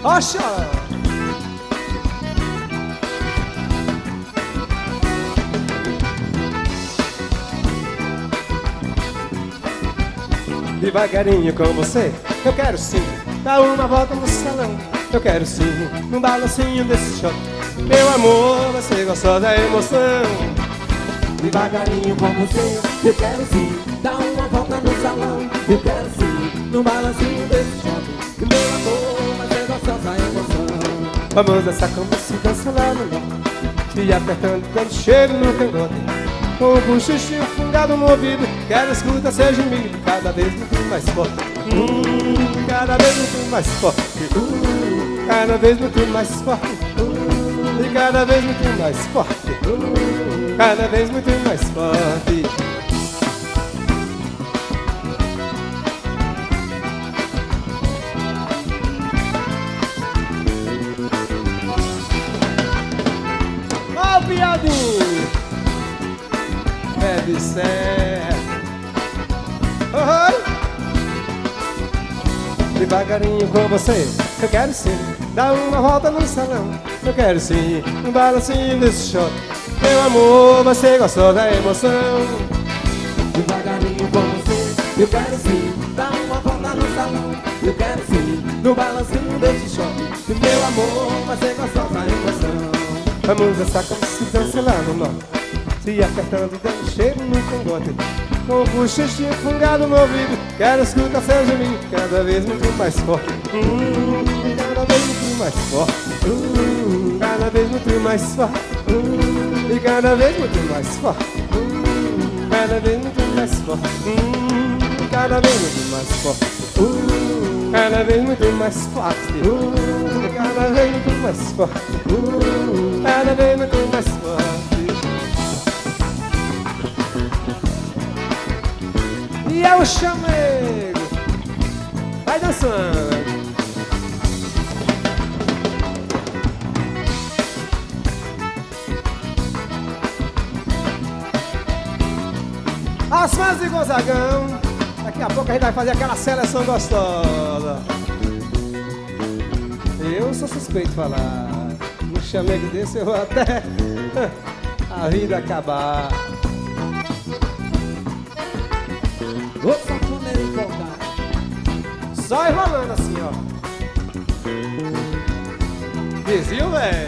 Oxa! Devagarinho com você, eu quero sim dar uma volta no salão. Eu quero sim, num balancinho desse shot. Meu amor, você gostou da emoção. Devagarinho com você, eu quero sim dar uma volta no salão. Eu quero sim, num balancinho desse shot. Meu amor, você gostou da emoção. Vamos dançar como se dança lá no norte, te apertando, dando cheiro no cangote, com o buchinho fungado no ouvido. Quero escutar seu gemido, cada vez muito mais forte. Cada vez muito mais forte. Cada vez muito mais forte. E cada vez muito mais forte. Cada vez muito mais forte. Ó, piadinho! Deve ser. Devagarinho com você, eu quero sim dar uma volta no salão. Eu quero sim um balancinho desse shot. Meu amor, você gostou da emoção. Devagarinho com você, eu quero sim dar uma volta no salão. Eu quero sim no balancinho desse shot. Meu amor, você gostou da emoção. Vamos dançar como se dança lá no norte, se apertando, dando cheiro no cangote, com o buchinho fungado no ouvido. Quero escutar seu gemido, cada vez muito mais forte. Cada vez muito mais forte. Cada vez muito mais forte. E cada vez muito mais forte. Cada vez muito mais forte. Cada vez muito mais forte. Cada vez muito mais forte. Cada vez muito mais forte. Cada vez muito mais forte. E é o chamego. Vai dançando. As fãs de Gonzagão, daqui a pouco a gente vai fazer aquela seleção gostosa. Eu sou suspeito de falar. No chamego desse eu vou até a vida acabar. Ô sanfoneiro empolgado, Só enrolando assim, ó. Desvio, velho.